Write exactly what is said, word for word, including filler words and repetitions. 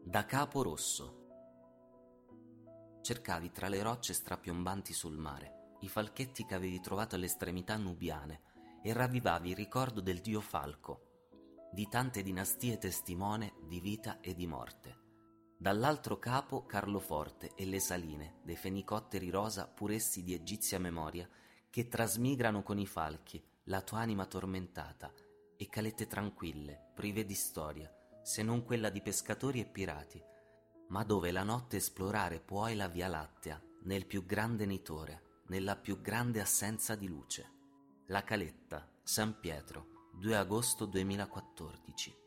Da Capo Rosso. Cercavi tra le rocce strapiombanti sul mare i falchetti che avevi trovato alle estremità nubiane e ravvivavi il ricordo del dio Falco, di tante dinastie testimone di vita e di morte. Dall'altro capo Carloforte e le saline dei fenicotteri rosa puressi di egizia memoria che trasmigrano con i falchi la tua anima tormentata, e calette tranquille, prive di storia, se non quella di pescatori e pirati, ma dove la notte esplorare puoi la Via Lattea, nel più grande nitore, nella più grande assenza di luce. La Caletta, San Pietro, due agosto duemilaquattordici.